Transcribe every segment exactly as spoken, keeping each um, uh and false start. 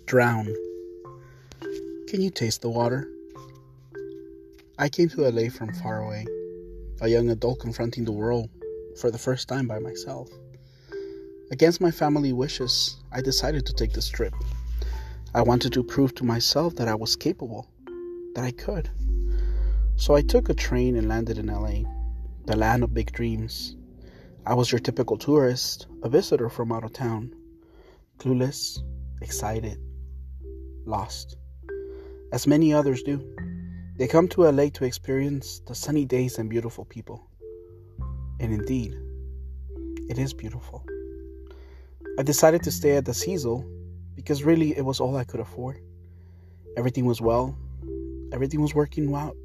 Drown. Can you taste the water? I came to L A from far away, a young adult confronting the world for the first time by myself. Against my family wishes, I decided to take this trip. I wanted to prove to myself that I was capable, that I could. So I took a train and landed in L A, the land of big dreams. I was your typical tourist, a visitor from out of town, clueless, excited, lost. As many others do, they come to L A to experience the sunny days and beautiful people. And indeed, it is beautiful. I decided to stay at the Cecil because really it was all I could afford. Everything was well, everything was working out,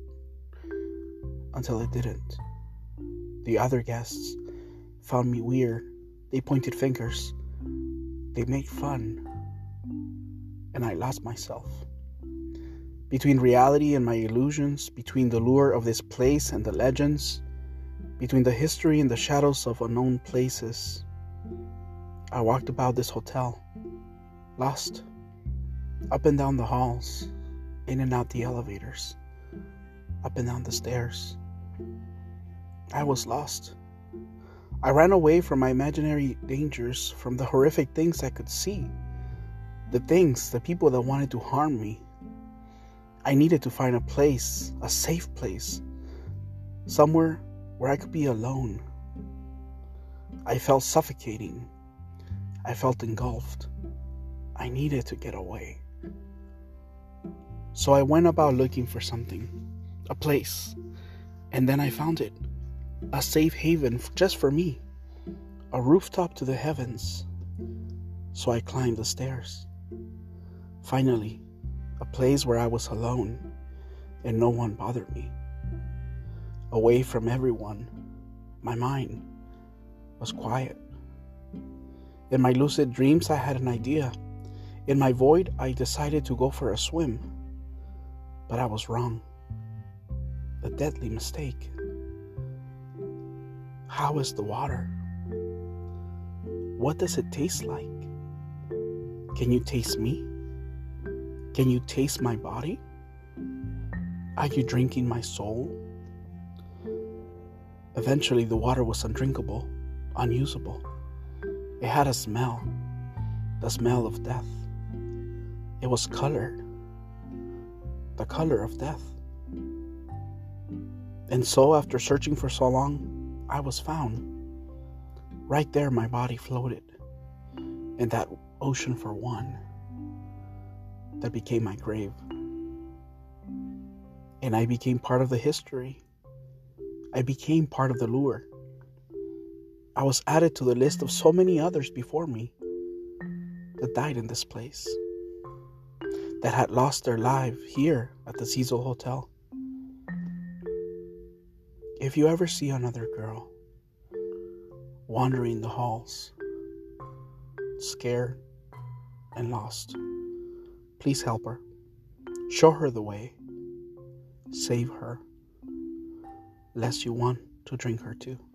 until it didn't. The other guests found me weird. They pointed fingers. They made fun. And I lost myself. Between reality and my illusions, between the lure of this place and the legends, between the history and the shadows of unknown places, I walked about this hotel, lost, up and down the halls, in and out the elevators, up and down the stairs. I was lost. I ran away from my imaginary dangers, from the horrific things I could see, the things, the people that wanted to harm me. I needed to find a place, a safe place, somewhere where I could be alone. I felt suffocating. I felt engulfed. I needed to get away. So I went about looking for something, a place, and then I found it, a safe haven just for me, a rooftop to the heavens. So I climbed the stairs. Finally, a place where I was alone and no one bothered me. Away from everyone, my mind was quiet. In my lucid dreams, I had an idea. In my void, I decided to go for a swim. But I was wrong. A deadly mistake. How is the water? What does it taste like? Can you taste me? Can you taste my body? Are you drinking my soul? Eventually, the water was undrinkable, unusable. It had a smell, the smell of death. It was colored, the color of death. And so, after searching for so long, I was found. Right there, my body floated in that ocean for one that became my grave. And I became part of the history. I became part of the lure. I was added to the list of so many others before me that died in this place, that had lost their life here at the Cecil Hotel. If you ever see another girl wandering the halls, scared and lost, please help her. Show her the way. Save her, lest you want to drink her too.